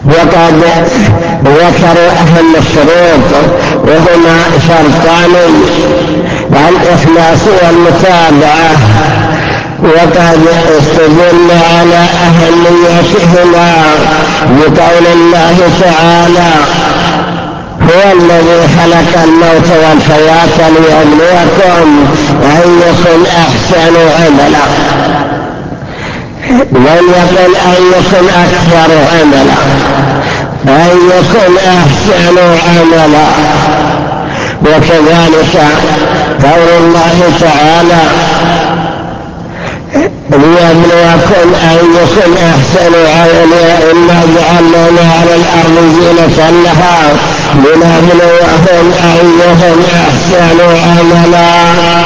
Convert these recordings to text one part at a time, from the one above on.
وقد ذكروا أهم الشروط وهما شرطان: الإخلاص والمتابعة، وقد استدل على أهميتهما بقول الله تعالى: هو الذي خلق الموت والحياة ليبلوكم أيكم أحسن عملا. لم يقل أيكم أكثر عملا، أيكم أحسن عملا. وكذلك قول الله تعالى: ليبلوكم أيكم أحسن عملا، إنا جعلنا ما على الأرض زينة لها لنبلوهم أيهم أحسن عملا.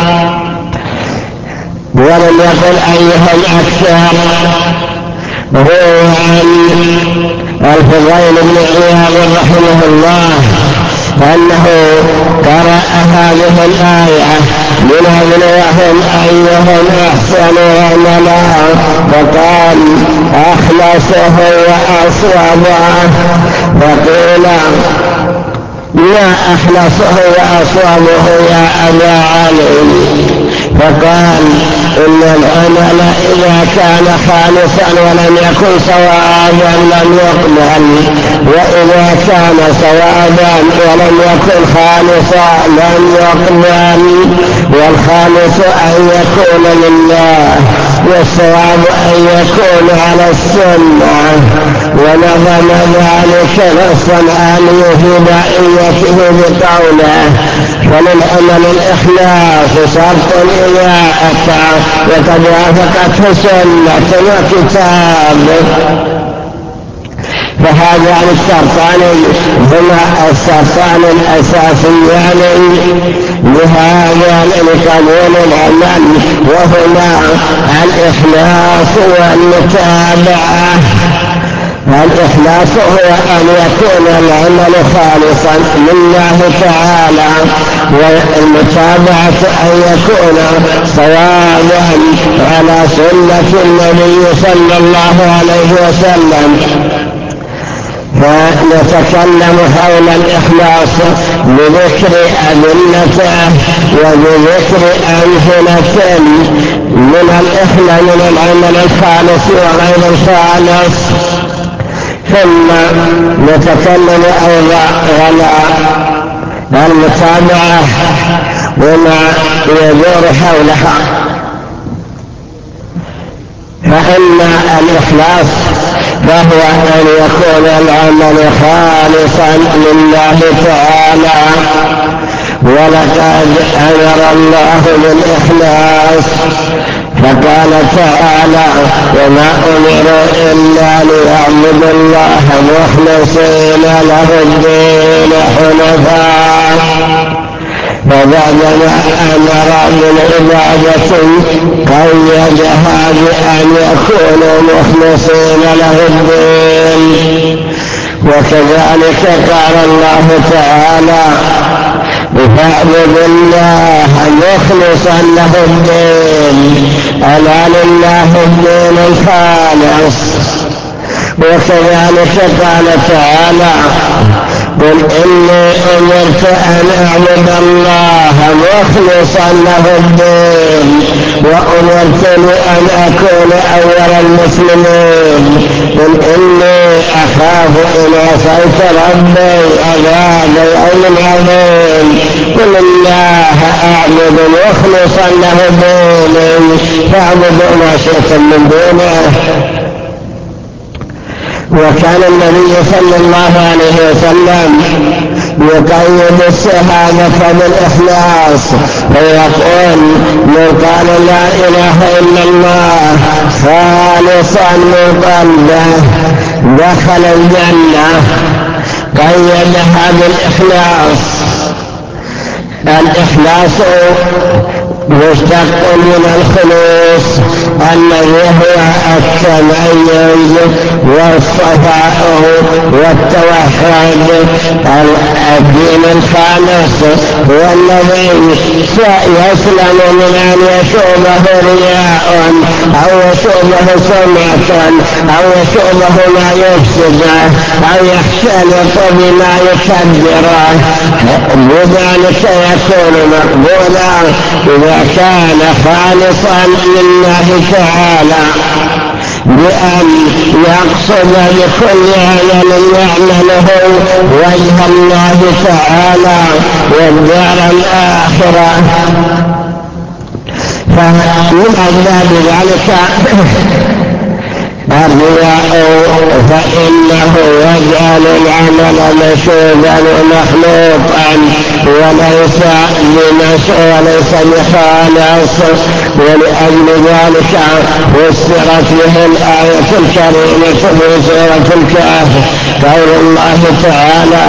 ولم يقل أيهم أكثر. هو عن الفضيل بن عياض رحمه الله أنه قرأ هذه الآية: لنبلوهم أيهم أحسن عملا، فقال: أخلصه وأصوبه. فقيل: ما أخلصه وأصوبه يا أبا علي؟ فقال: إن العمل إذا كان خالصا ولم يكن صوابا لم يقبل، وإذا كان صوابا ولم يكن خالصا لم يقبل. والخالص أن يكون لله، والصواب أن يكون على السنة. ونظم ذلك نصا عن هدائيته بقوله: فللعمل الإخلاص شرط إذا أتى وقد وافقته سنة وكتاب. فهذان الشرطان هما الشرطان الأساسيان لهذا لقبول العمل، وهما الإخلاص والمتابعة. الإخلاص هو أن يكون العمل خالصا لله تعالى، والمتابعة أن يكون صوابا على سنة النبي صلى الله عليه وسلم. فنتكلم حول الإخلاص بذكر أدلته وبذكر أمثلة من الإخلاص من العمل الخالص وغير الخالص. ثم نتكلم أيضا على المتابعة وما يدور حولها. فإن الإخلاص فهو أن يكون العمل خالصا لله تعالى، ولقد أمر الله بالإخلاص فقال تعالى: وما أمروا إلا ليعبدوا الله مخلصين له الدين حنفاء. فبعدما أمر بالعبادة قيدها بأن يكونوا مخلصين له الدين. وكذلك قال الله تعالى: فاعبدوا الله مخلصا له الدين، ألا لله الدين الخالص. وكذلك قال تعالى: قل إني أمرت أن أعبد الله مخلصا له الدين وأمرت أن أكون أول المسلمين. قل إني أخاف إن عصيت ربي عذاب يوم عظيم. قل الله أعبد مخلصا له ديني فاعبدوا ما شئتم من دونه. وكان النبي صلى الله عليه وسلم يقيد الشهادة بالإخلاص فيقول: من قال لا إله إلا الله خالصا من قلبه دخل الجنة. قيدها بالإخلاص. الإخلاص مشتق من الخلوص، الذي هو التميز والصفاء والتوحد. الدين الخالص هو الذي يسلم من أن يشوبه رياء أو يشوبه سمعة أو يشوبه ما يفسده أو يختلط بما يكبره، لذلك يكون مقبولا إذا كان خالصا لله تعالى، بأن يقصد بكل عمل يعمله وجه الله تعالى والدار الآخرة. فمن أسباب ذلك الرياء، فإنه يجعل العمل مشوبا ومخلوطا وليس بخالص. ولأجل ذلك فسرت به الآية الكريمة في سورة الكهف قول الله تعالى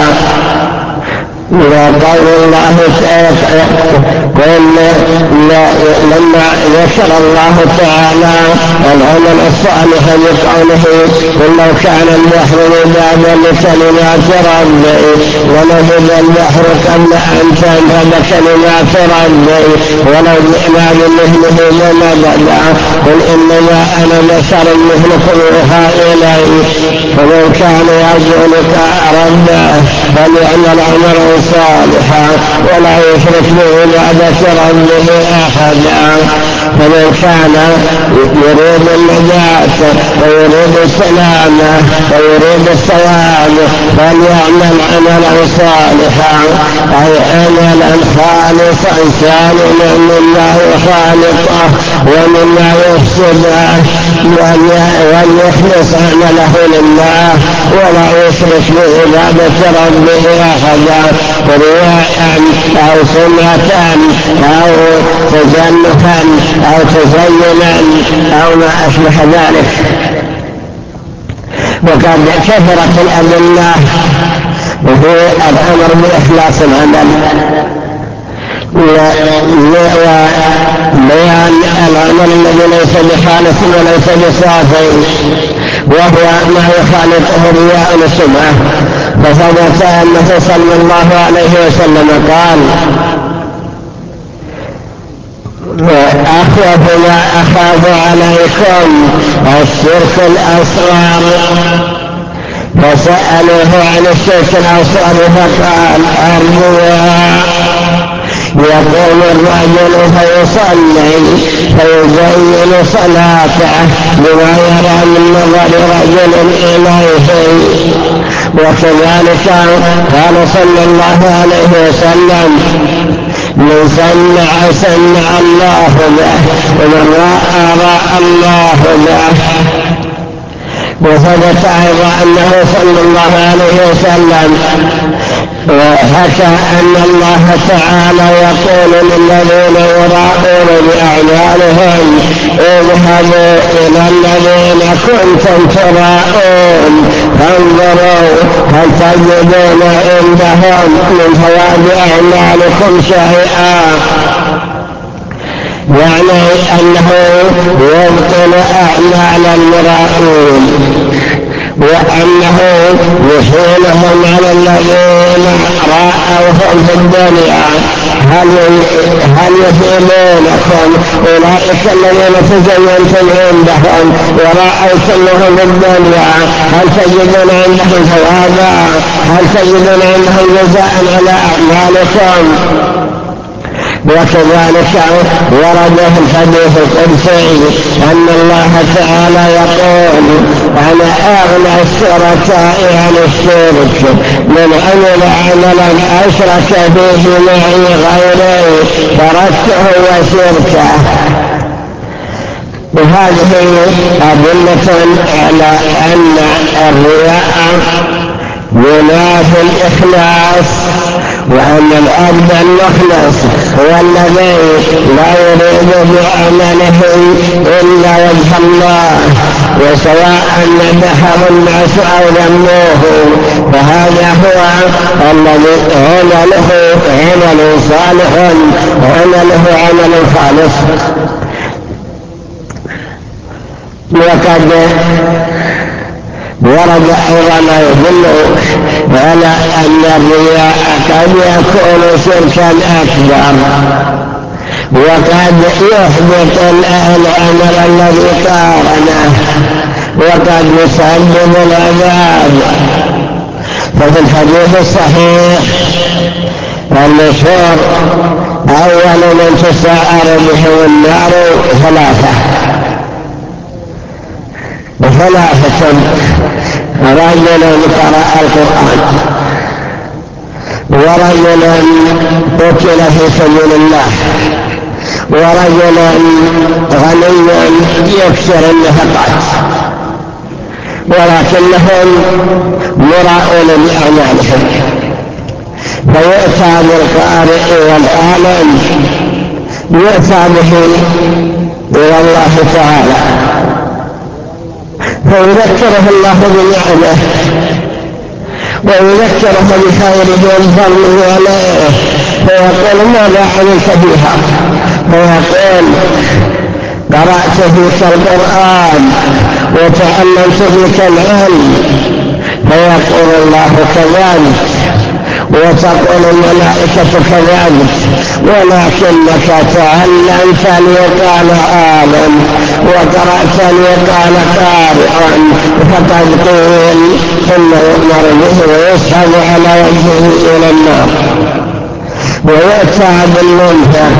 لما ذكر الله تعالى العمل الصالح بقوله قل لو كان البحر مدادا لكلمات ربي ونفذ البحر قبل أن تنفذ كلمات ربي ولو جئنا بمثله لمددا قل إنما أنا بشر مثلكم يوحى إلي فمن كان يرجو لقاء ربه فليعمل عملا صالحا ولا يشرك بعبادة ربه أحدا. فمن كان يريد النجاة ويريد السلامة ويريد الثواب فليعمل عملا صالحا، أي عملا خالصا سالما مما يخالطه ومما يفسده، وليخلص عمله لله ولا يشرك بعبادة ربه أحدا، رياء أو سمعة أو تزلفا أو تزينا أو ما أشبه ذلك. وقد كثرت الأدلة في الأمر بإخلاص العمل وبيان العمل الذي ليس بخالص وليس بصافي وهو ما يخالطه الرياء والسمعة. فثبت أنه صلى الله عليه وسلم قال أخوف ما أخاف عليكم الشرك الأصغر، فسألوه عن الشرك الأصغر فقال الرياء. يقوم الرجل فيصلي فيزين صلاته بما يرى من نظر رجل إليه. وكذلك قال صلى الله عليه وسلم من سمع الله به ومن رأى الله به. وثبت أيضا أنه صلى الله عليه وسلم وحكى أن الله تعالى يقول للذين يراءون بأعمالهم اذهبوا إلى الذين كنتم تراءون فانظروا هل تجدون عندهم من ثواب أعمالكم شيئا، يعني أنه يبطل أعمال المراءون وأنه يحيلهم على الذين رأوهم في الدنيا. هل يحيلونكم أولئك الذين تزينتم عندهم ورأيتمهم في الدنيا هل تجدون عندهم ثوابا؟ هل تجدون عندهم جزاء على أعمالكم؟ وكذلك ورد في الحديث القدسي أن الله تعالى يقول أنا أغنى الشركاء عن الشرك من عمل عملا أشرك فيه معي غيري تركته وشركه. وهذه أدلة على أن الرياء ينافي الإخلاص، وأن العبد المخلص هو الذي لا يريد بعمله إلا وجه الله، وسواء مدحه الناس أو ذموه فهذا هو الذي عمله عمل صالح عمله عمل خالص. وقد ورد أيضا ما يدل على أن الرياء قد يكون شركا أكبر، وقد يحبط العمل الذي قارنه، وقد يسبب العذاب. ففي الحديث الصحيح المشهور أول من تسعر بهم النار ثلاثة: رجل قرأ القرآن، ورجل قتل في سبيل الله، ورجل غني يكسر النفقات ولكنهم مراؤون بأعمالهم، فيؤتى بالقارئ والعالم يؤتى به إلى الله تعالى فيذكره الله بنعمه ويذكره بخيره وفضله عليه، فيقول ماذا عملت فيها؟ فيقول قرأت فيك القرآن وتعلمت فيك العلم، فيقول الله كذلك وتقول الملائكة كذلك، ولكنك تعلمت ليقال عالم وقرأت ليقال قارئ، فقد قيل ثم يؤمر به ويسحب على وجهه إلى النار. ويؤتى بالمنفق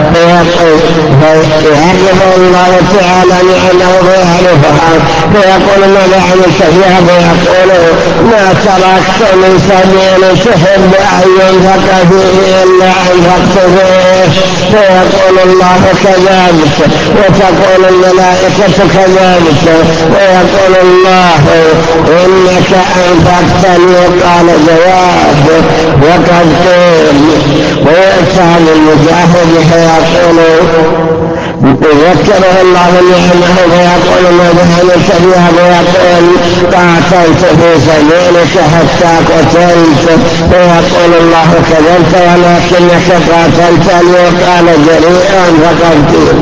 فيعرف الله تعالى نعمه ويعرفها، فيقول ماذا عملت فيها؟ فيقول ما تركت من سبيل تحب أن ينفق فيه إلا أنفقت فيه، فيقول الله كذلك وتقول الملائكة كذلك، ويقول الله إنك أنفقت لي، قال جواب وقد قيل. ويأتى للمجاهد فيقول يذكره الله نعمه فيقول ماذا عملت فيها؟ فيقول قاتلت في سبيلك حتى قتلت، فيقول الله كذبت ولكنك قاتلت ليقال جريئا فقد قيل.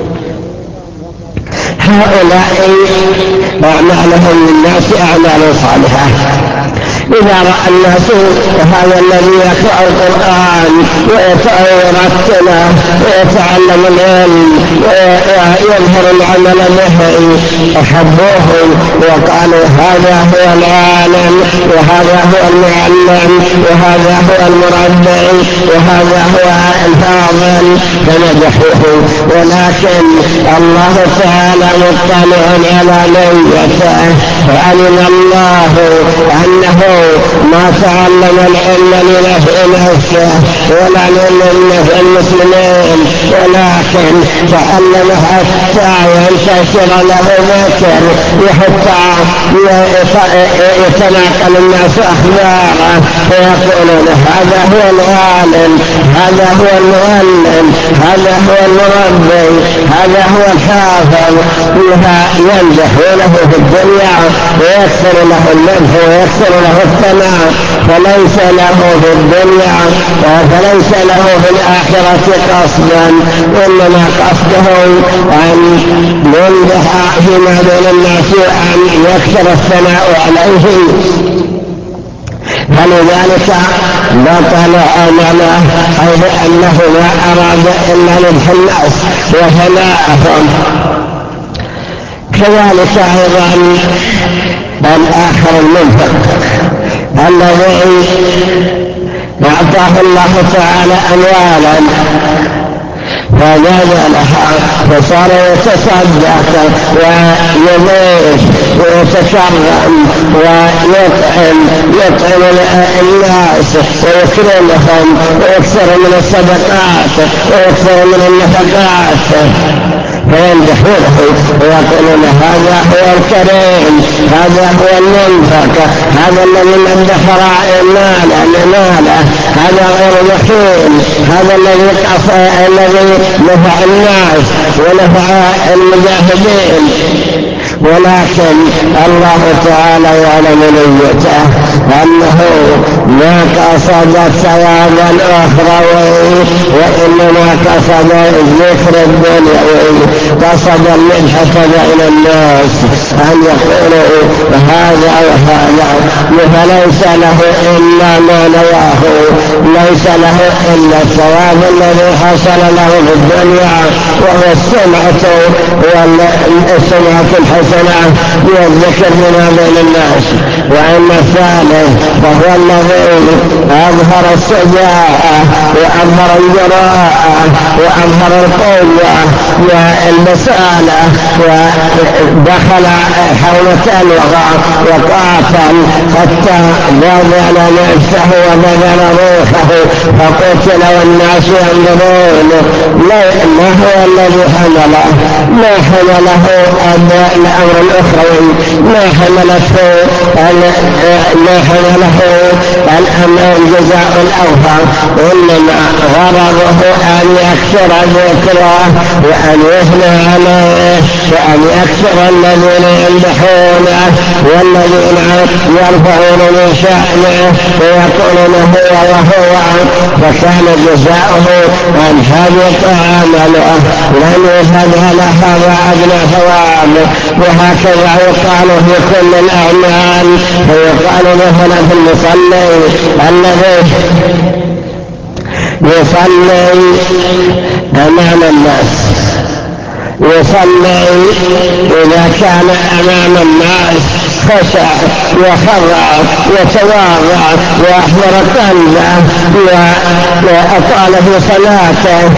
هؤلاء أعمالهم للناس أعمال صالحة، إذا رأى الناس هذا الذي يقرأ القرآن ويرتله ويتعلم العلم ويظهر العمل به أحبوه وقالوا هذا هو العالم وهذا هو المعلم وهذا هو المربي وهذا هو الفاضل، فنجحوه. ولكن الله تعالى مطلع على نيته، وعلم الله أنه ما تعلم العلم لنفع نفسه ولا لنفع المسلمين، ولكن تعلم حتى ينتشر له ذكر وحتى يتناقل الناس أخباره، فيقولون هذا هو العالم، هذا هو المعلم، هذا هو المربي، هذا هو الحافظ، ينجحونه في الدنيا ويكثر له المدح ويكثر له الثناء، فليس له في الدنيا فليس له في الآخرة قصدا، إنما قصده أن ينجح فيما بين الناس وأن يكثر الثناء عليه، فلذلك بطل عمله، حيث أنه ما أراد إلا مدح الناس وثناءهم. كذلك أيضا الآخر المنفق الذي أعطاه الله تعالى أموالا فبذلها فصار يتصدق ويضيف ويتكرم ويطعم الناس ويكرمهم ويكثر من الصدقات ويكثر من النفقات، فيمدحونه ويقولون هذا هو الكريم، هذا هو المنفق، هذا الذي مدح راعي ماله، هذا غير بخيل، هذا الذي نفع الناس ونفع المجاهدين. ولكن الله تعالى يعلم نيته أنه ما قصد الثواب الأخروي وإنما قصد الذكر الدنيوي، قصد المدحة بين الناس أن يقولوا هذا وهذا، فليس له إلا ما نواه، ليس له إلا الثواب الذي حصل له في الدنيا وهو السمعة الحسنة والذكر بما بين الناس. وأما الثالث فهو الذي أظهر الشجاعة وأظهر الجراءة وأظهر القوة والبسالة ودخل حولة الوغى وقاتل حتى بذل نفسه وبذل روحه فقتل والناس ينظرون. ما هو الذي حمله؟ ما حمله الأمر الأخروي، ما حمله الجزاء الأوفى، إنما غرضه أن يكثر ذكره وأن يثنى عليه وأن يكثر الذين يمدحونه والذين يرفعون من شأنه ويقولون هو وهو، فكان جزاؤه أن حبط عمله لن يفعل هذا أدنى ثواب. وهكذا يقال في كل الأعمال، فيقال مثلا في المصلي الذي يصلي أمام الناس، يصلي إذا كان أمام الناس خشع وخضع وتواضع وأحضر قلبه وأطال في صلاته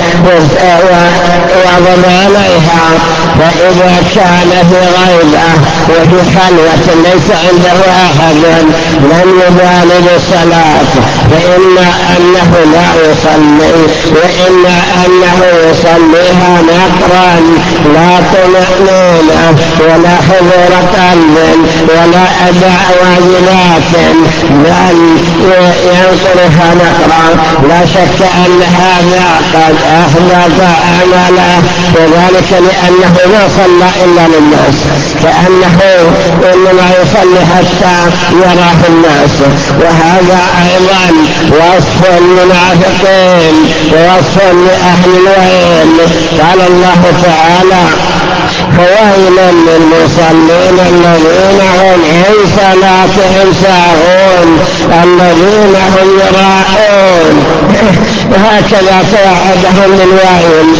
وعظم عليها. فإذا كان في غيبة وفي خلوة ليس عنده أحد لم يبال بالصلاة، فإما أنه لا يصلي وإما أنه يصليها نقرا لا طمأنينة ولا حضور قلب ولا أداء واجبات، بل ينقلها نقرا. لا شك أن هذا قد أحبط عمله، وذلك لأنه ما صلى إلا للناس، كأنه إنما يصلي حتى يراه الناس. وهذا أيضا وصف المنافقين ووصف لأهل الويل. قال الله تعالى فويل للمصلين الذين هم عن صلاتهم ساهون الذين هم يراءون. هكذا توعدهم بالويل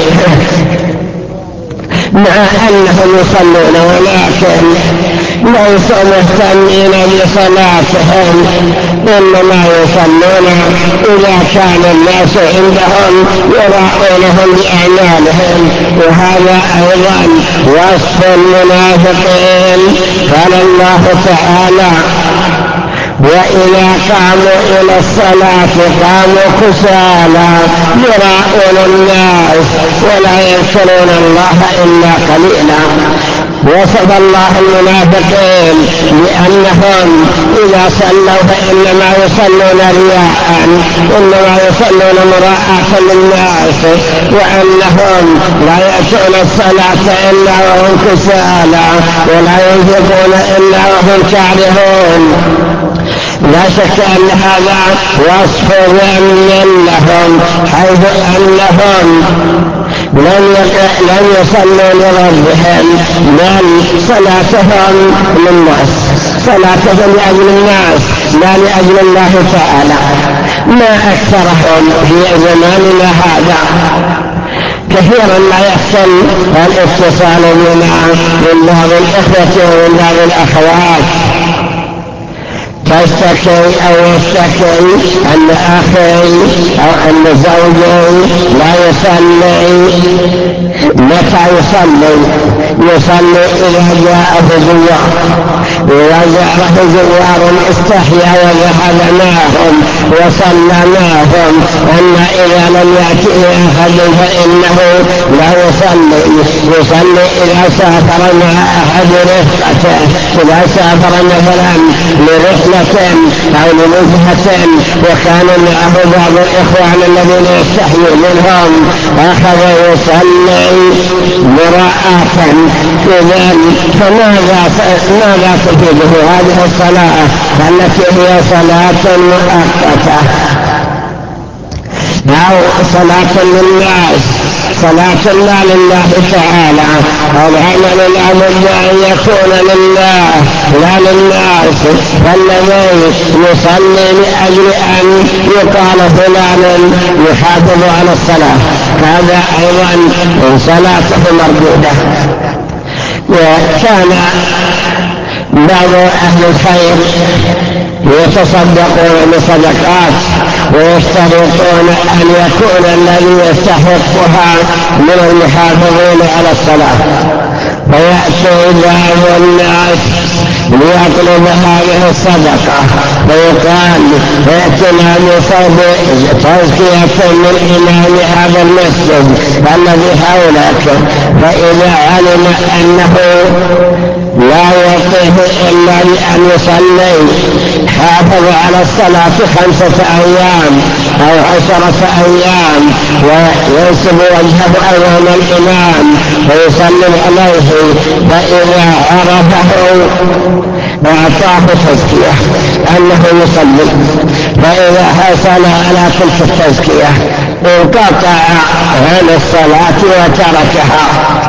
مع أنهم يصلون ولكن ليسوا مهتمين بصلاتهم، إنما يصلون إذا كان الناس عندهم يراءونهم بأعمالهم. وهذا أيضا وصف المنافقين. قال الله تعالى وإذا قاموا إلى الصلاة قاموا كسالى يراءون الناس ولا يذكرون الله إلا قليلا. وصف الله المنافقين بأنهم إذا صلوا فإنما يصلون رياء، إنما يصلون مراءة للناس، وأنهم لا يأتون الصلاة إلا وهم كسالى ولا ينفقون إلا وهم كارهون. لا شك أن هذا وصف ذم لهم، حيث أنهم لم يصلوا لربهم بل صلاتهم للناس، صلاتهم لأجل الناس لا لأجل الله تعالى. ما أكثرهم في زماننا هذا، كثيرا ما يحصل الاتصال بنا من بعض الإخوة ومن بعض الأخوات تشتكي أو يشتكي أن أخي أو أن زوجي لا يصلي. متى يصلي إذا جاءه زوار، إذا جاءه زوار استحيا وذهب معهم وصلى معهم. أما إذا لم يأتي أحد فإنه لا يصلي إذا سافر مع أحد رفقته، إذا سافر مثلا لرحلة لصفة أو لنزهة وكان معه بعض الإخوان الذين يستحيي منهم أخذ يصلي مراءة في ذلك. فماذا تفيده هذه الصلاة التي هي صلاة مؤقتة أو صلاة للناس، صلاة لا لله تعالى؟ العمل لابد أن يكون لله لا للناس. فالذي يصلي لأجل أن يقال فلان يحافظ على الصلاة هذا أيضا صلاته مردودة. وكان بعض أهل الخير يتصدقون بصدقات ويشترطون أن يكون الذي يستحقها من المحافظين على الصلاة، فيأتي بعض الناس ليطلب هذه الصدقة فيقال ائتنا بصوب تزكية من إمام هذا المسجد الذي حولك، فإذا علم أنه لا يعطيه إلا بأن يصلي حافظ على الصلاة 5 أيام أو 10 أيام وينسب وجهه أمام الإمام ويسلم عليه، فإذا عرفه أعطاه تزكية أنه يصلي، فإذا حصل على تلك التزكية انقطع عن الصلاة وتركها،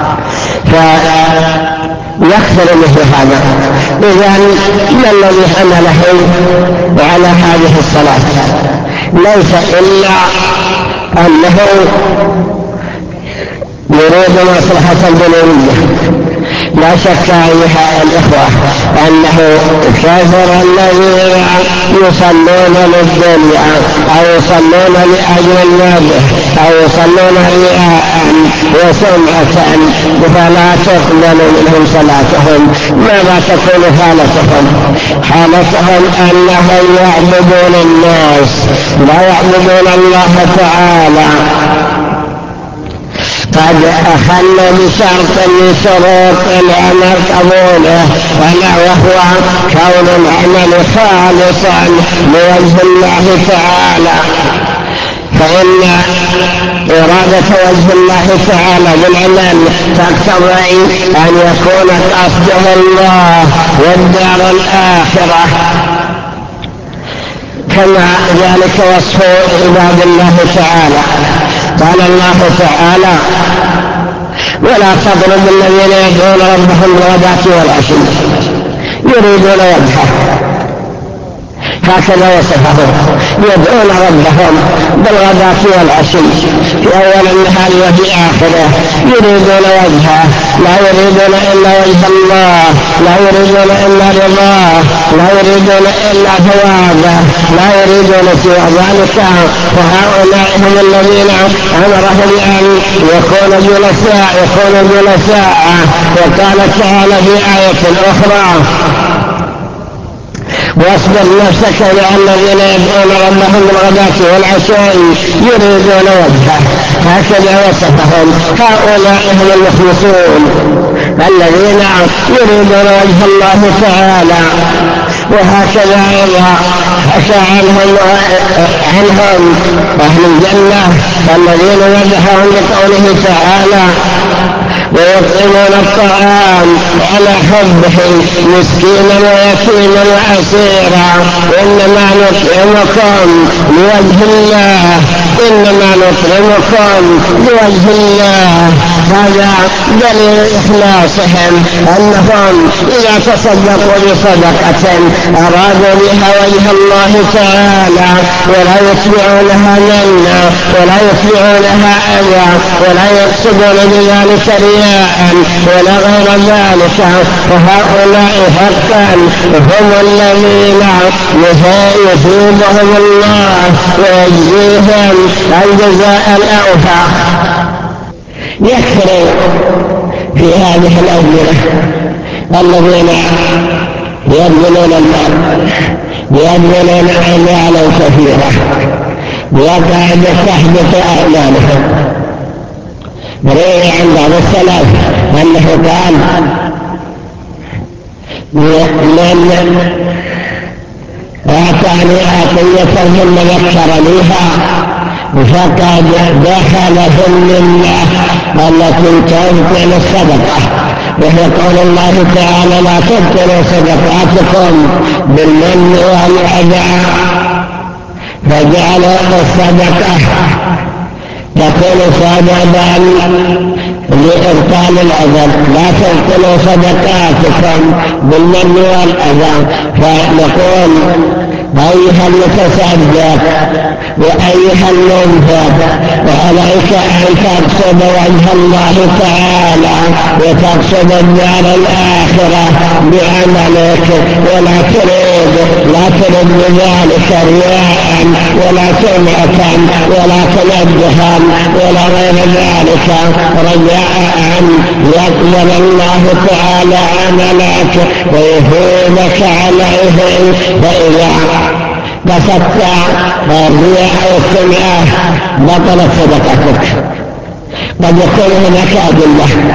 يكثر مثل هذا. إذن ما الذي حمله على هذه الصلاة؟ ليس إلا أنه يريد مصلحة الدنيوية. لا شك أيها الإخوة أنه كثر الذين يصلون للدنيا أو يصلون لأجل المادة أو يصلون رياء وسمعة فلا تقبل منهم صلاتهم. ماذا تكون حالتهم؟ حالتهم أنهم يعبدون الناس لا يعبدون الله تعالى. قد أخلوا بشرط من شروط العمل قبوله ألا وهو كون العمل خالصا لوجه الله تعالى، فإن إرادة وجه الله تعالى بالعمل تقتضي أن يكون قصده الله والدار الآخرة، كما ذلك وصف عباد الله تعالى. قال الله تعالى ولا تضرب الذين يدعون ربهم بالغداة والعشي يريدون وجهه، هكذا وصفهم يدعون ربهم بالغداة والعشي في أول النهار وفي آخره يريدون وجهه، لا يريدون إلا وجه الله، لا يريدون إلا رضاه، لا يريدون إلا ثوابه، لا يريدون سوى ذلك. فهؤلاء هم الذين أمرهم بأن يكونوا جلساء. وقال تعالى في آية أخرى واصبر نفسك مع الذين يدعون ربهم بالغداة والعشي يريدون وجهه، هكذا وصفهم. هؤلاء هم المخلصون الذين يريدون وجه الله تعالى. وهكذا أيضا حكى عنهم أهل الجنة الذين مدحهم بقوله تعالى ويطعمون الطعام على حبه مسكينا ويتيما واسيرا انما نطعمكم لوجه الله. هذا دليل اخلاصهم انهم اذا تصدقوا بصدقه ارادوا بها وجه الله تعالى ولا يتبعونها منا ولا يتبعونها اذى ولا يقصدون بذلك رياء ولا غير ذلك. فهؤلاء حقا هم الذين يثيبهم الله ويجزيهم الجزاء الأوفى. يكثر في هذه الأمة الذين يبذلون المال يبذلون أعمالا كثيرة وقد تحبط أعمالهم. روي عن بعض السلف أنه قال من أعطاني عطية ثم ذكرنيها فقد دخل في الملة التي تبطل الصدقة، وهي قول الله تعالى لا تبطلوا صدقاتكم بالمن والأذى، فجعل الصدقة تكون سببا لإبطال الأذى. لا تبطلوا صدقاتكم بالمن والأذى، فنقول أيها المتصدق وأيها المنفق وعليك أن تقصد وجه الله تعالى وتقصد الدار الآخرة بعملك، ولا تريد بذلك رياء ولا سمعة ولا تنبها ولا غير ذلك، رجاء أن يقبل الله تعالى عملك ويثيبك عليه. فإذا قصدت الرياء والسمعة بطلت صدقتك. قد يكون هناك أدلة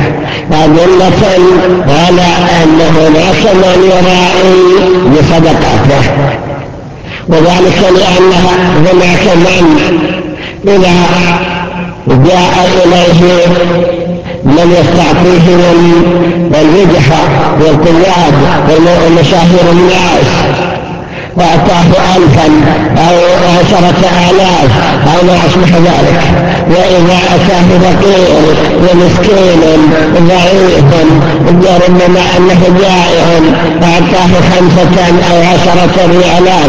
على أن هناك من يرائي بصدقاته، وذلك لأن هناك من إذا جاء إليه من يستعطيه الوجهة والقياد والمشاهير الناس وأعطاه 1000 أو 10,000 أو ما أشبه ذلك، وإذا أتاه فقير ومسكين ضعيف ربما أنه جائع أعطاه 5 أو 10 ريالات،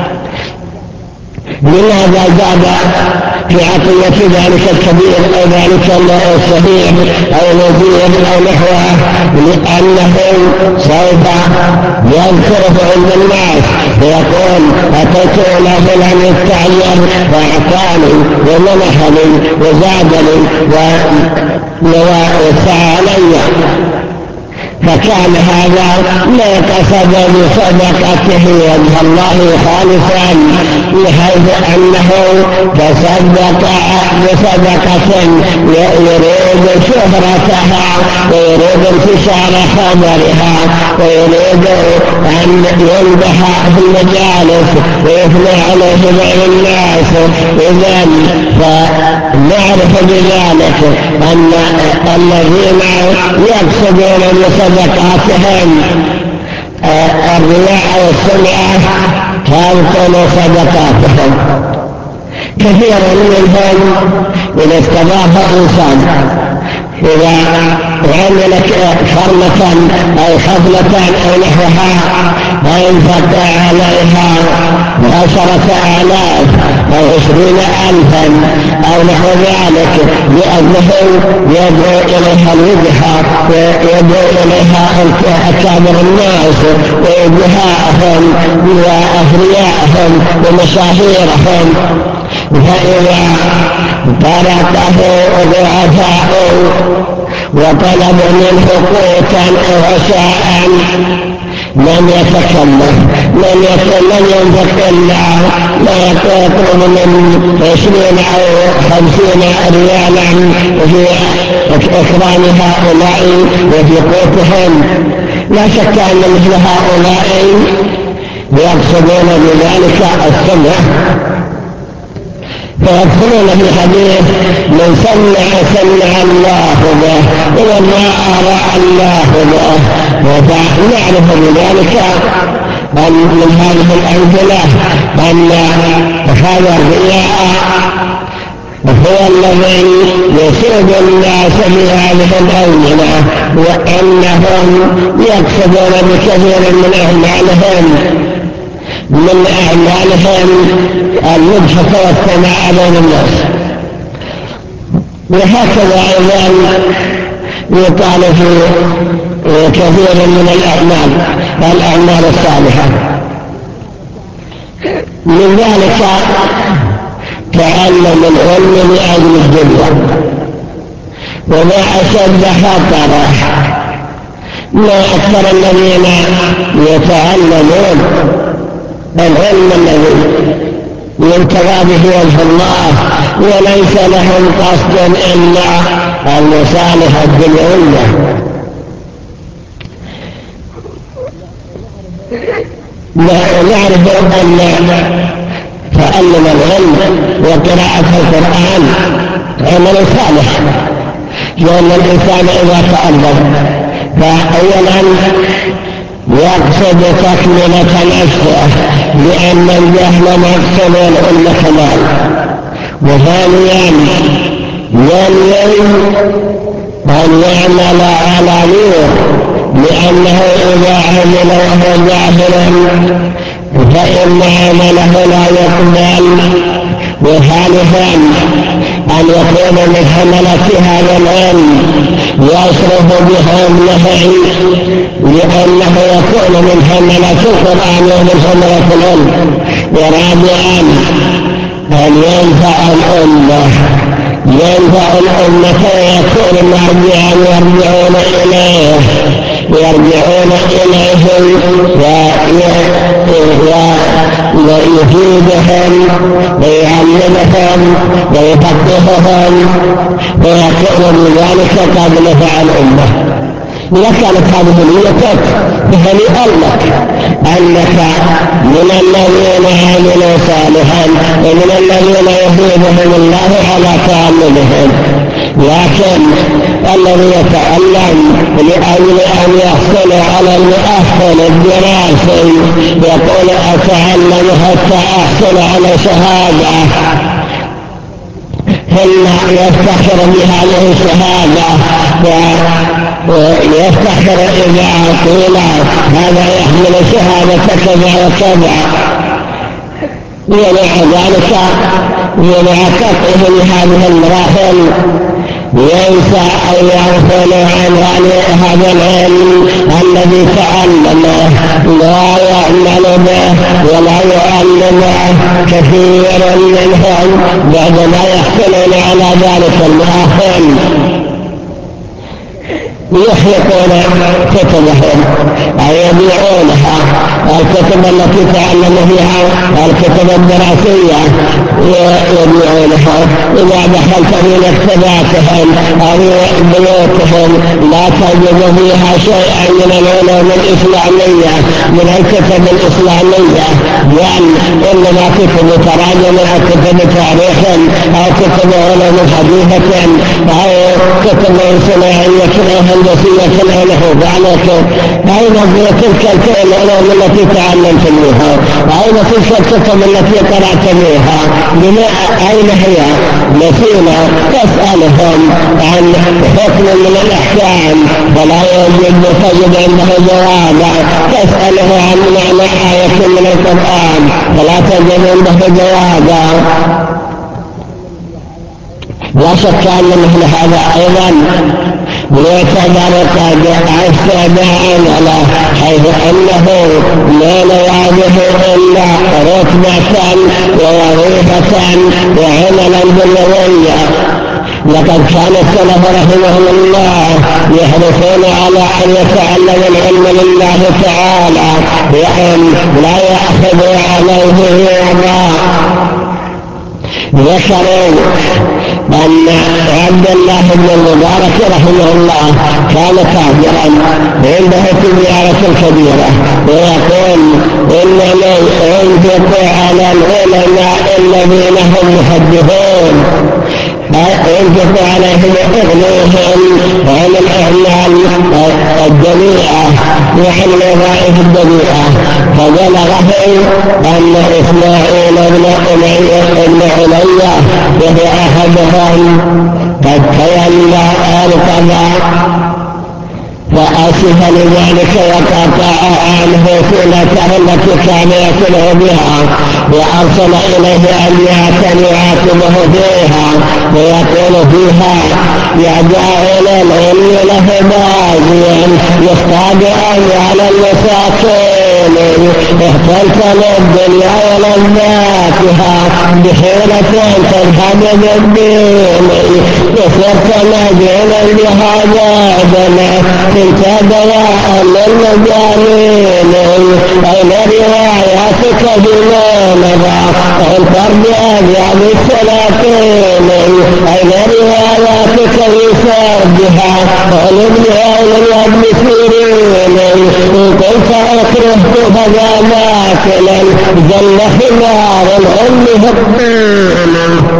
لماذا زاد في عطية ذلك الكبير أو ذلك الصغير أو الوزير أو نحوه؟ لأنه سوف يذكره عند الناس ويقول أتيت إلى فلان التعير وأعطاني ومنحني وزادني ووسع علي، فكان هذا لا قصد بصدقته وجه الله خالصا، بحيث أنه تصدق بصدقة يريد شهرتها ويريد انتشار خبرها ويريد أن ينبح في المجالس ويثنى عليه بين الناس. إذن فنعرف بذلك أن الذين يقصدون بصدقاتهم الرياء والسمعة تبطل صدقاتهم. كثير منهم إذا استضاف إنسان إذا عمل فرمة أو حفلة أو نحوها وانفق عليها 10,000 أو 20,000 أو نحو ذلك لأنه يدعو إليها الوجهة ويدعو إليها أكابر الناس ووجهاءهم وأثرياءهم ومشاهيرهم، فإذا تركه ضعفاء وطلب منه قوتا أو عشاء لم يتكلم، لم ينفق إلا لا يطلب من 20 أو 50 ريالا في إكرام هؤلاء وفي قوتهم. لا شك أن مثل هؤلاء يقصدون بذلك السمع، فيدخلون في حديث من سمع الله به وما أرى الله به. ونعرف بذلك أن من هذه الأمثلة أن هذا الرياء هو الذي يسود الناس بهذه الأزمنة، وأنهم يقصدون بكثير من أعمالهم المدحة والثناء بين الناس. وهكذا أيضا يقال في كثير من الأعمال الصالحة. من ذلك تعلم العلم لأجل الدنيا، وما أشد خطره ما أكثر الذين يتعلمون العلم الذي يبتغى به وجه الله وليس لهم قصد إلا المصالح الدنيوية. نعرف أن تعلم العلم وقراءة القرآن عمل صالح، لأن الإنسان إذا تعلم فأولا يقصد تكملة نفسه، لأن الجهل نقص والعلم كمال. وثانيا ينوي أن يعمل على نور، لأنه إذا عمل وهو جاهل فإن عمله لا يقبل. وثالثا أن يكون من حملة هذا العلم يصرف بها النهي، لأنه يكون من حملة القرآن ومن حملة العلم. ورابعا أن ينفع الأمة ويكون مرجعا يرجعون إليه ويفيدهم ويعلمهم ويفقههم، ويكون بذلك قد نفع الأمة. إذا كانت هذه نيتك فهنيئا لك أنك من الذين عملوا صالحا ومن الذين يهديهم الله على تعلمهم. لكن الذي يتعلم لأجل أن يحصل على المؤهل الدراسي يقول أتعلم حتى أحصل على شهادة، ثم يفتخر بهذه الشهادة ويفتخر إذا قيل هذا يحمل شهادة كذا وكذا، ومع ذلك ومع قطعه لهذه المراحل ينسى أن يغفل عن هذا العلم الذي تعلمه، لا يعمل به ولا يعلمه كثير منهم بعدما يحصلون على ذلك المؤهل يحرقون كتبهم أو يبيعونها، الكتب التي تعلم فيها الكتب الدراسية يبيعونها. إذا دخلت في مكتباتهم أو بيوتهم لا تجد فيها شيئا من العلوم الإسلامية من الكتب الإسلامية، بل إنما كتب تراجم أو كتب تاريخ أو كتب علوم حديثة أو كتب صناعية هندسية له ذلك. أين هي تلك العلوم التي تعلمت منها؟ أين تلك الكتب التي قرأت منها؟ أين هي؟ نسينا. تسألهم عن حكم من الأحكام فلا تجد عنده جوابا، تسأله عن معنى آية من القرآن فلا تجد عنده جوابا. لا شك أن مثل هذا أيضا يعتبر قد استدعى له، حيث أنه لا نواجه إلا رتبة ووظيفة وعملا بالنظرية. لقد كان السلف رحمهم الله يحرصون على أن يتعلم العلم لله تعالى وأن لا يأخذوا عليه رضا. ذكروا أن عبد الله بن المبارك رحمه الله كان تاجرا عنده تجارة كبيرة، ويقول إنني أنفق على العلماء الذين هم محدثون، أنفق عليهم أغنيهم عن الأعمال الدنيئة وعن الوظائف الدنيئة. فبلغه أن إسماعيل بن عليا وهو أحدهم قد تولى القضاء فأسف لذلك وقطع عنه صلته التي كان يصله بها، وأرسل إليه أن يعاقبه فيها ويقول فيها يا جاهل العلم له بازيا يصطاد على المساكين، احتلت للدنيا ولذاتها بحيلة تذهب بالدين، وصرت مجهولا بهذا كنت دواء للمجانين. أين رواياتك بما مضى عن فرد أبيض السلاطين؟ أين رواياتك بفردها عن ابن سيرين؟ قلت أكرهت هذا ماكلا ذل حمار أمه الطين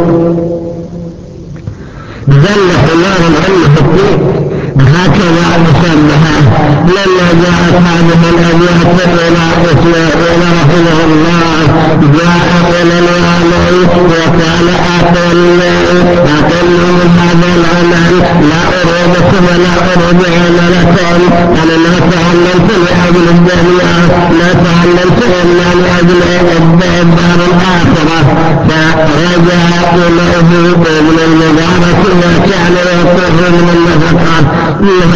ذل حمار أمه الطين هكذا مسمها. لما جاءت هذه الأبيات إلى إسماعيل رحمه الله جاء إلى الوالي وقال أقل من هذا العمل لا أريدكم ولا أريد عملكم. أنا ما تعلمت لأجل الدنيا ما تعلمت إلا لأجل الدار الآخرة. فرجع إليه ابن المبارك وكان يطلب من النفقات.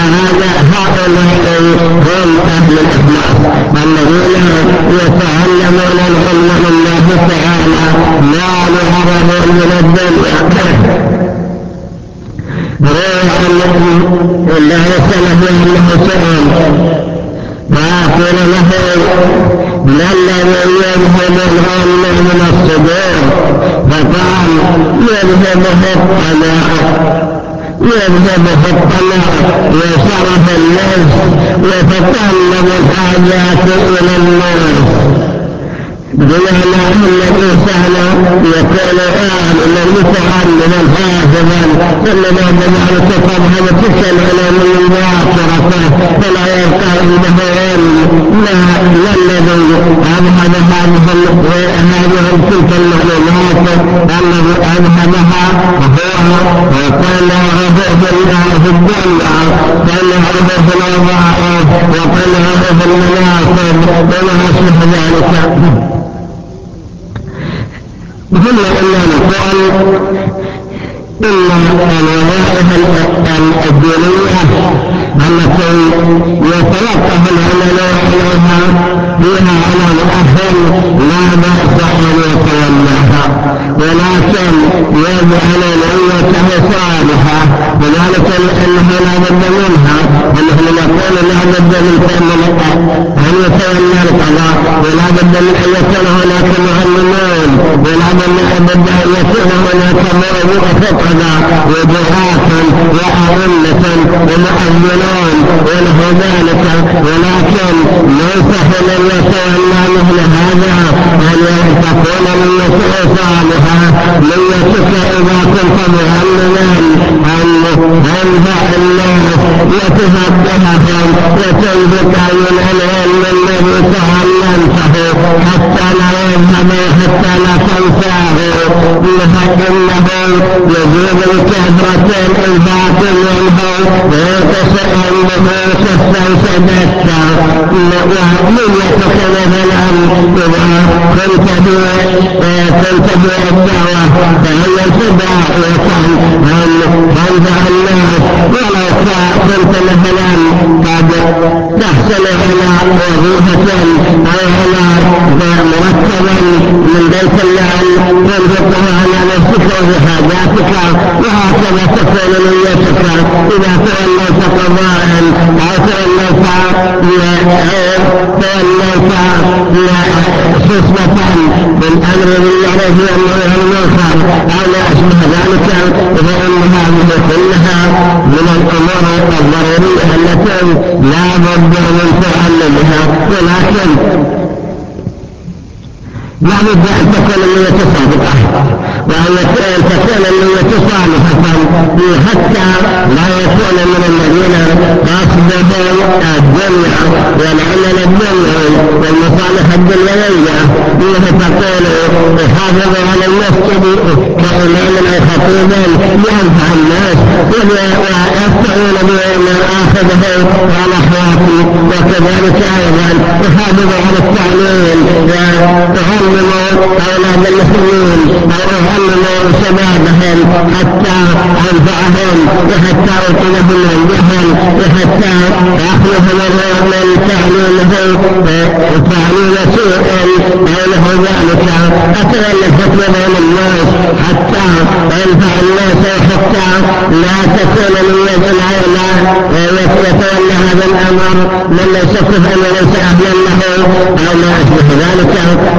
هؤلاء هم أهل الإخلاص الذين يتعلمون العلم لله تعالى لا لغرض من الدنيا. روى الله سلف أنه سئل فأقول له ما الذي يذهب العلم من الصدور؟ فقال يذهبه الطمع يذهبه الطمع وشرف النفس وتطلب الحاجات إلى الناس. بمعنى أن الإنسان يكون عالما متعلما حافظا كل ما بذلك تذهب تلك العلوم المباشرة فلا يبقى عنده علم لا الذي أذهب هذه تلك المعلومات الذي أذهبها هو قناعه بالله في الدنيا قناعه في الوظائف وقناعه في المناصب وما أشبه ذلك. ثم إلا نقول إن الوظائف الدينية التي يتوقف العلماء عليها فيها على الأهل لا بأس أن يتولاها ولكن يجعل نيته صالحة وذلك لأنه لا بد منها. ونحن نقول لا بد من أن يتولى القضاء ولا بد من أن يكون هناك معلمون ولا بد أن يكون هناك موضوع قضاء ودعاة وأئمة ومؤذنون وله ذلك. ولكن ليس حين يتولى مثل هذا أن تكون نيته صالحة. نيتك إذا كنت معلما أن تنفع الناس وتفقههم وتنفق من العلم الذي تعلمته حتى لا يذهب حتى لا تنساه. فإنه يجوز الكثرة الباطل منه ويتسع عنه كالسلسلة. ونيتك مثلا إذا كنت بالدعوة فهي تداعية أن تنفع الناس. ولو كنت مثلا قد تحصل على وظيفة أو على مرتبا من بيت المال تنفقه على نفسك وحاجاتك وهكذا تكون نيتك. إذا توليت قضاء أو توليت حسبة من أمر بالمعروف والنهي عن المنكر أو ما أشبه ذلك فإن هذه كلها من الأمور الضرورية التي لا بد من تعلمها. ولكن لا بد أن تكون النية صادقة وأن تكون النية صالحة حتى لا يكون من الذين قاصدهم الدنيا والعمل الدنيوي والمصالح الدنيوية. تقول حافظ على المسجد كإمام أو خطيب ينفع الناس ويستعين بما آخذه على حياتي. وكذلك أيضا يحافظ على التعليم ويعلم أولاد المسلمين أو يعلم شبابهم حتى أنفعهم وحتى أوصلهم الجهل وحتى يأخذهم من تعليمه تعليم سوء أو له ذلك. أتولى الحكم بين الناس حتى ينفع الناس وحتى لا تكون من يد العولى يتولى هذا الأمر من ليس كفءا وليس أهلا له أو ما أشبه ذلك.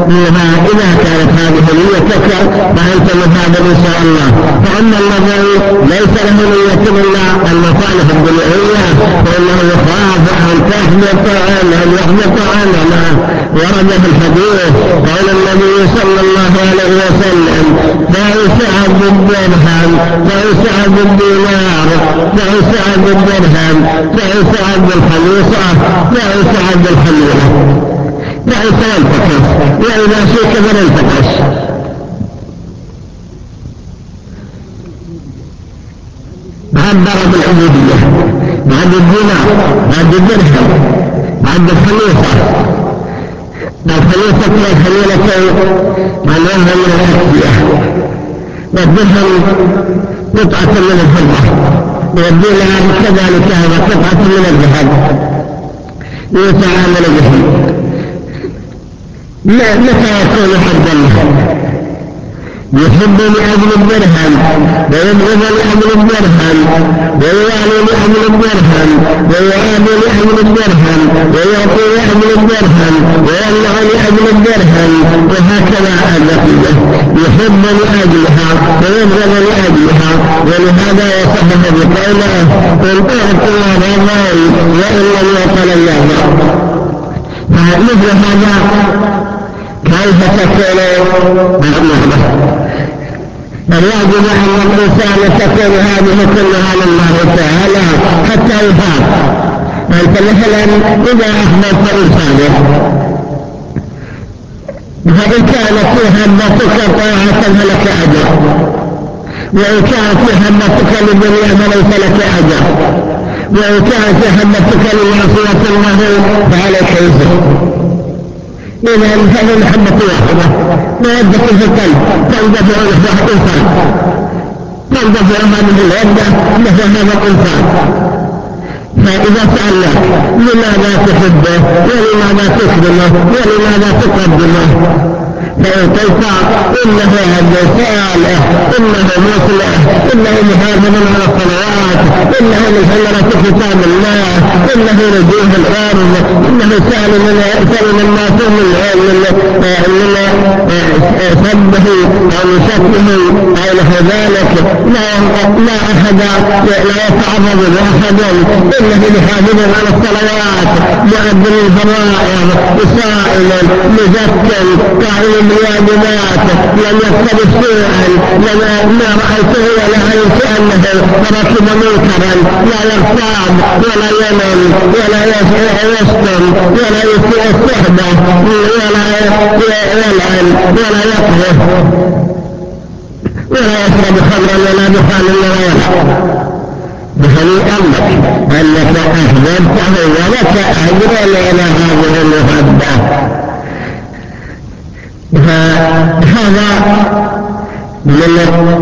إذا كانت هذه نيتك فأنت مثابر إن شاء الله. فأما الذي ليس له نية إلا المصالح الدنيوية فإنه يخاف أن تحبط عنه ورد في الحديث قول النبي صلى الله عليه وسلم تعس عبد الدرهم تعس عبد الدينار تعس عبد الدرهم تعس عبد الخميصة تعس عبد الحميلة تعس والتقص وإذا شئت فلنتقص عبر بالعبودية عبد الدينار عبد الدرهم عبد الخميصة الخميصة والحميلتين معناها من الأكبية والدرهم قطعة من الفضة والدينار كذلك هذا قطعة من الذهب يتعامل به متى يكون حبا يحب لأجل الدرهم ويبغض لأجل الدرهم ويوالي لأجل الدرهم ويعادي لأجل الدرهم ويعطي لأجل الدرهم ويمنع لأجل الدرهم وهكذا البقية يحب لأجلها ويبغض لأجلها ولهذا يصحح بقوله قل أعطي هذا وإن لم يعطى الله فمثل هذا كيف تكون أعماله الواجب أن الإنسان تكون هذه كلها لله تعالى حتى يفاق أنت مثلا إذا أخبرت إنسانه فإن كانت محبتك طاعة فلك أجر وإن كانت محبتك للدنيا فليس لك أجر وإن كانت محبتك لمعصية الله فعليك إثم إذا هذه محبة واحدة مودة في القلب تندفع نحو إنسان تندفع هذه الودة نحو هذا الإنسان فإذا سألنا لماذا تحبه ولماذا تكرمه ولماذا تقدمه فإن قلت إنه عبد صالح إنه مصلح إنه محافظ على الصلوات إنه من حملة كتاب الله إنه نجيه الأرض إنه سالم الناس من سبه أو شتمه أو نحو ذلك لا أحد لا يتعرض لأحد إنه محافظ على الصلوات مؤد الفرائض صائم مزكٍ قائم بالواجبات لم يقترف شيئا ما رأيته ولا علمت أنه ركب منكرا لا يغتاب ولا ينم ولا يشتم ولا يسيء الصحبة ولا يلعن ولا يقذف ولا يشرب خمرا ولا دخان ولا يلعب بهنيئا لك أنك أحببته ولك أجر إلى هذه المحبة فهذا من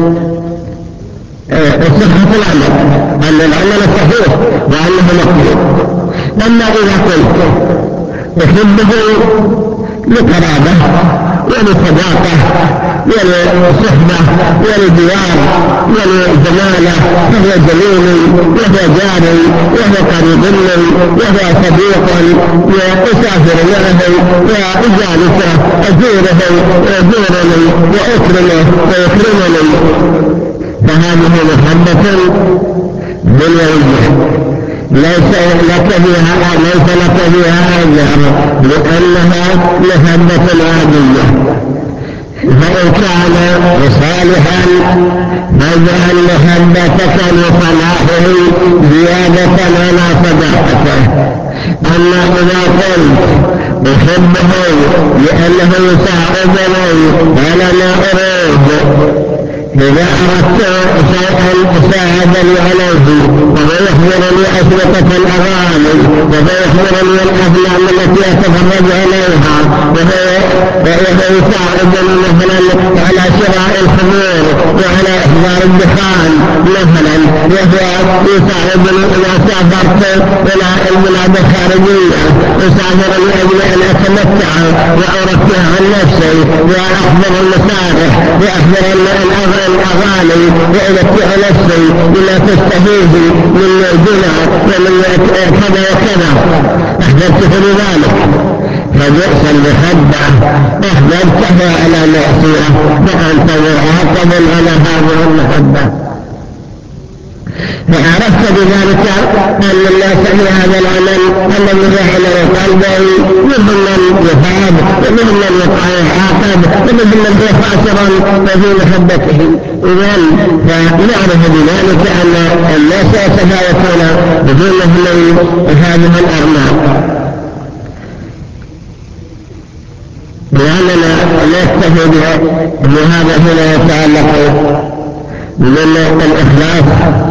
صحة العمل أن العمل صحيح وأنه مقبول أما إذا قلت أحبه لقرابة ولصداقة ولصحبة ولجوار ولزمالة وهو جميل وهو جاري وهو قريب مني وهو صديق وأسافر معه وأجالسه أزوره ويزورني وأكرمه ويكرمني فهذه محبة دنيوية ليس لك فيها أجر لأنها محبة عادية فإن كان صالحا فاجعل محبتك لصلاحه زيادة على صداقته أما إذا قلت أحبه لأنه يساعدني على ما أريد إذا أردت شيئا ساعدني عليه وهو يخبرني أشرطة الأغاني وهو يخبرني الأفلام التي أتفرج عليها وهو يساعدني مثلا على شراء الخمور وعلى إحضار الدخان مثلا وهو يساعدني إذا سافرت إلى البلاد الخارجية يساعدني أجل أن أتمتع وأرفه عن نفسي وأحضر المسارح وأحضر الأغاني وأمتع نفسي بما تستفيد من الزنا ومن كذا وكذا أحببته لذلك فبئس المحبة أحببتها على معصية فأنت معاقب على هذه المحبة فعرفت بذلك أن الناس في هذا العمل الذي يحمل قلبه منهم من يثاب ومنهم من يعاقب ومنهم من هو خاسر في محبته. إذن فنعرف بذلك أن الناس يتفاوتون في مثل هذه الأعمال، لأننا نكتفي بهذا فيما يتعلق من الإخلاص